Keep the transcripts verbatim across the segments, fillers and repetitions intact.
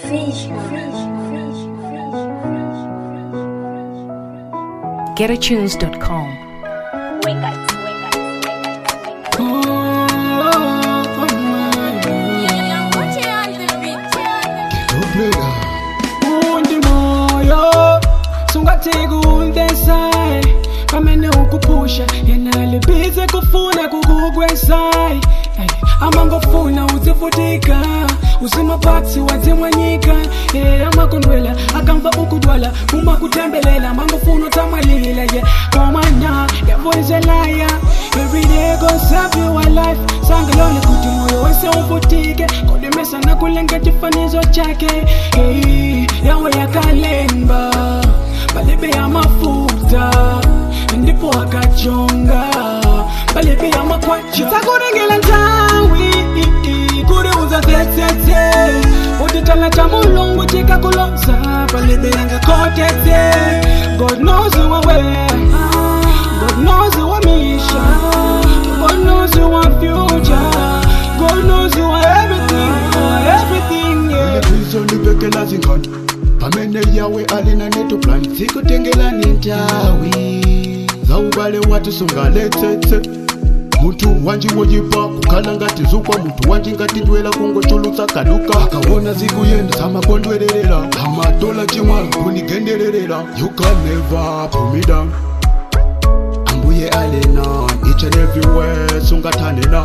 get a tunes dot com. Kamene ukupusha yenale bize kufuna kukugwesai amangofuna uzifutika usimapatsi wadzimwanyika ye amakondwela akamva ukudwala uma kutembelela mangofuna utamalila ye komanya yavoizelaya everyday goes up your life sangalole kuti moyo wese ufutike kodemesa nakulenge chifanizo chake hey, yawe yakalemba balebe ya mafuta ndipo akachonga balebe ya makwacha takurengela ntawi kuri uza tetete utitala cha mulungu chikakulosa balebe yanga kotete God knows you are where God knows you are mission God knows you are future God knows you are everything you are everything yeah Nizo nipekela zingani pamene yawe alina neto plan zikutengela nintawi zaubale watu sungaletete muntu wanji wojipa kukala ngati zukwa muntu wanji ngati ndwela kungochulutsa kaduka akawona zikuyenda samakondwererera amadola chimwala kunigendererera you can never pull me down ambuye alena each and everywhere sungathanena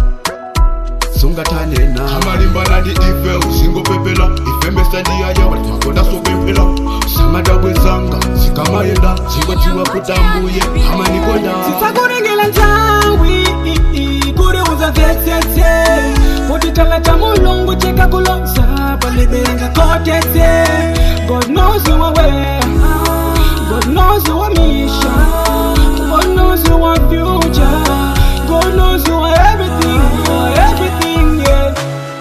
sungathanena amalimbana ndi ife usingopepela ifembesa ndiyaya walimakonda sopempela samadabwezanga zikamayenda zingatiwa kutambuye amanikonda zitakurengela ntawi kuri uza tetete utitala cha mulungu chikakulosa balebe yanga kotete God knows you are where God knows you are mission God knows you are future God knows you are everything you are everything yeah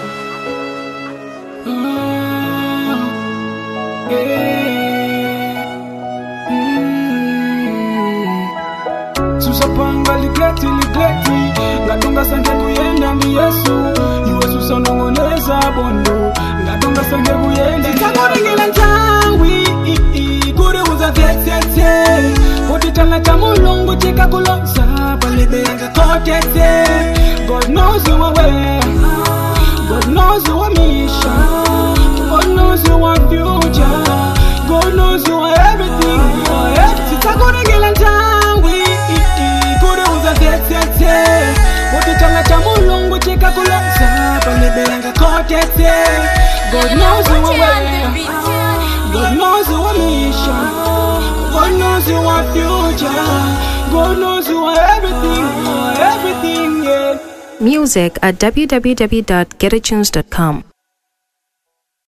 mm, yeah mm. Susapanga ligleti ligleti ngatunga sanje kuyenda ndi Yesu iwe susonongoneza bondo ngatunga sanje kuyenda zitakurengela ntawi kuri uza tetete utitala cha mulungu chikakulosa balebe yanga kotete God knows you are where God knows you are mission God knows you are future God knows you are everything you are everything zitakurengela ntawi kuri uza tetete utitala cha mulungu chikakulosa balebe yanga kotete God knows you are where God knows you are mission God knows you are future God knows you are everything you are everything yeah Music at w w w dot get a tunes dot com.